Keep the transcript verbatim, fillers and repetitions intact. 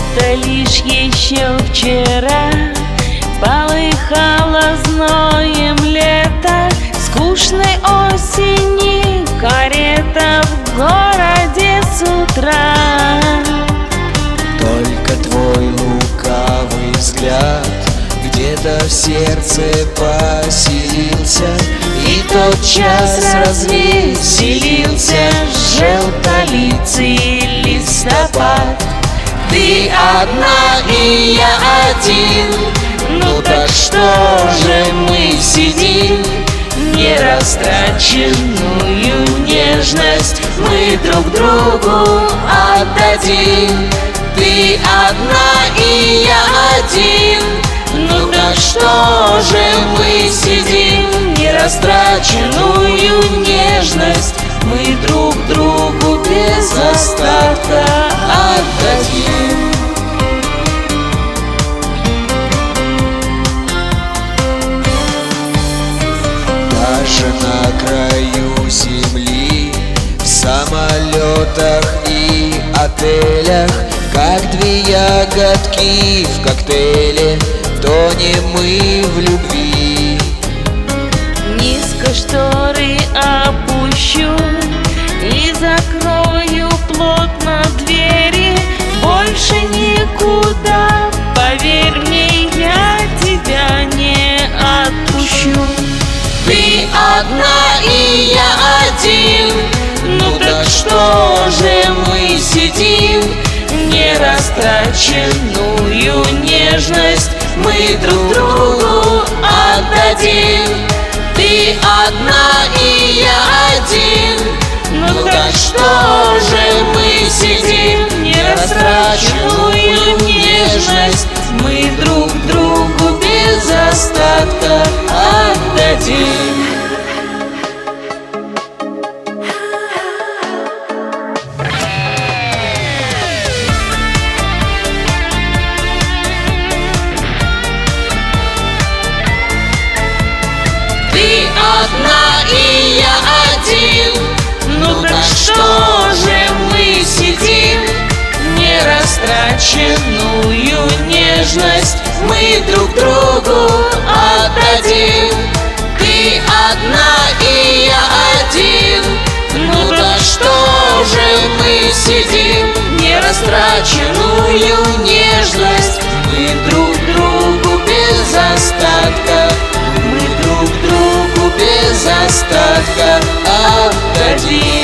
будто лишь еще вчера полыхало зноем лето, скучной осени карета в городе с утра. Только твой лукавый взгляд где-то в сердце поселился, и тотчас развеселился желтолицый листопад. Ты одна и я один, ну так что же мы сидим? Нерастраченную нежность мы друг другу отдадим. Ты одна и я один, ну так что же мы сидим? Нерастраченную нежность мы друг другу без остатка отдадим. Даже на краю земли, в самолетах и отелях, как две ягодки в коктейле, тонем мы в любви. Низко шторы опущу и закрою плотно двери, больше никуда, поверь мне, я тебя не отпущу. Ты одна и я один, ну так что же мы сидим? Нерастраченную нежность мы друг другу отдадим. Ты одна и я один, ну так что же мы сидим? Нерастраченную нежность мы друг другу без остатка отдадим. Ты одна и я один, ну так что же мы сидим? Нерастраченную нежность мы друг другу отдадим. Ты одна и я один, ну так что же мы сидим? Нерастраченную нежность мы друг другу без остатка, мы друг другу без остатка отдадим.